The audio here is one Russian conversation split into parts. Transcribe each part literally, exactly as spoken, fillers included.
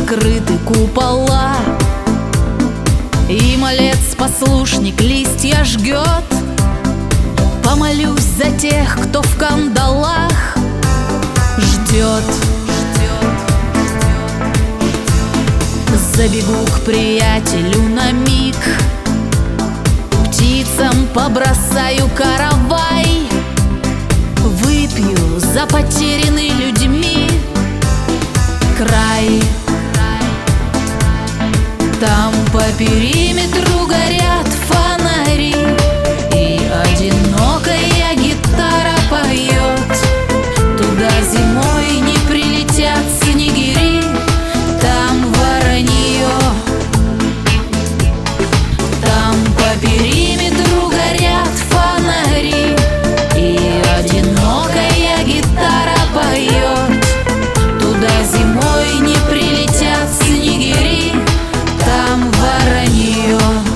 покрыты купола, и малец-послушник листья жгет. Помолюсь за тех, кто в кандалах ждет. Забегу к приятелю на миг, птицам побросаю каравай, выпью за потерянный людьми край. Там по периметру горят фонари, и одинокая гитара поет. Туда зимой не прилетят снегири, там воронье. Там по периметру горят фонари, и одинокая гитара поет. Туда зимой не прилетят снегири, там воронье.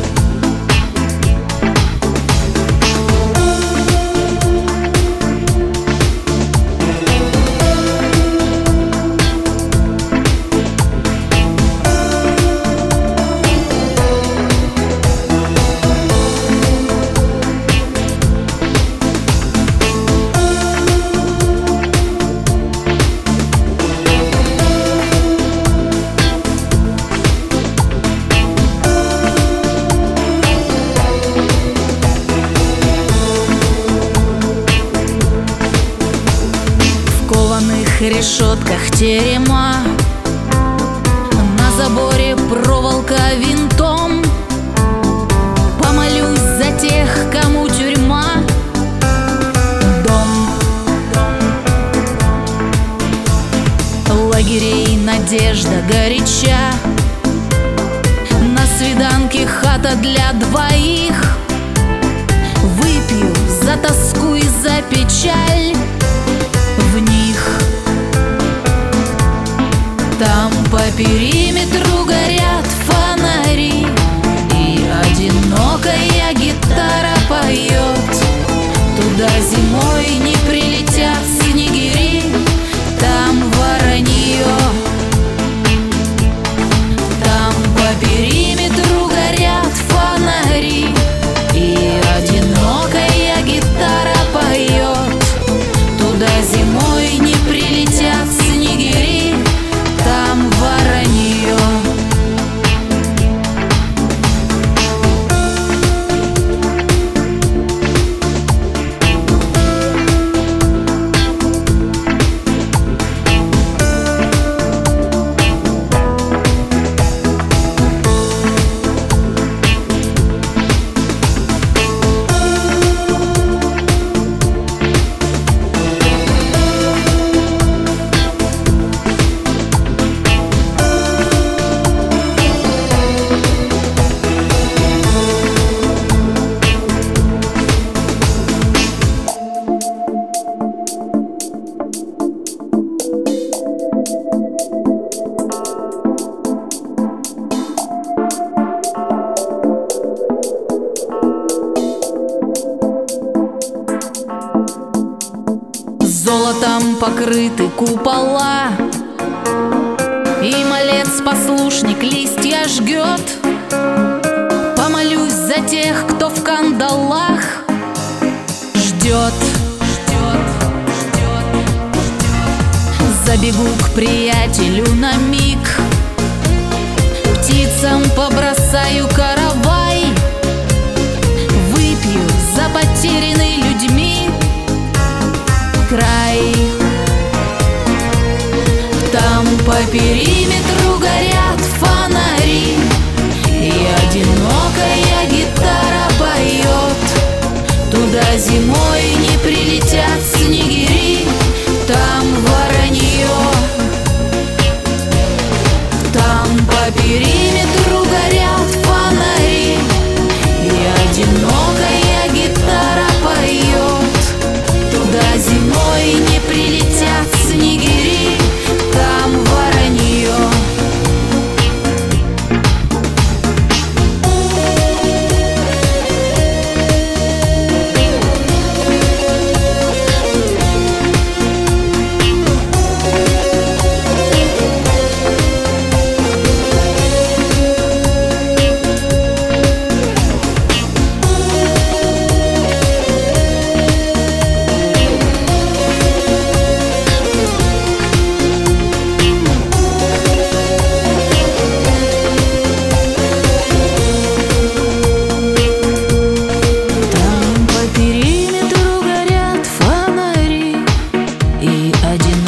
В решетках терема, на заборе проволока винтом. Помолюсь за тех, кому тюрьма дом. Лагерей надежда горяча, на свиданке хата для двоих. Выпью за тоску и за печаль в них. Там по периметру горят фонари, и одинокая гитара поет. Туда зимой не прилетят снегири, там воронье. Там по периметру горят фонари, и одинокая гитара поет. Туда зимой не прилетят снегири, там воронье. Золотом покрыты купола, и малец-послушник листья жгет. Помолюсь за тех, кто в кандалах ждет. Забегу к приятелю на миг, птицам побросаю каравай, выпью за потерянный людьми край. Там по периметру горят фонари, и одинокая гитара поет. Туда зимой не прилетят снегири, там воронье. Там по периметру горят фонари, и одинокая гитара поет. Туда зимой не прилетят снегири, там воронье. один.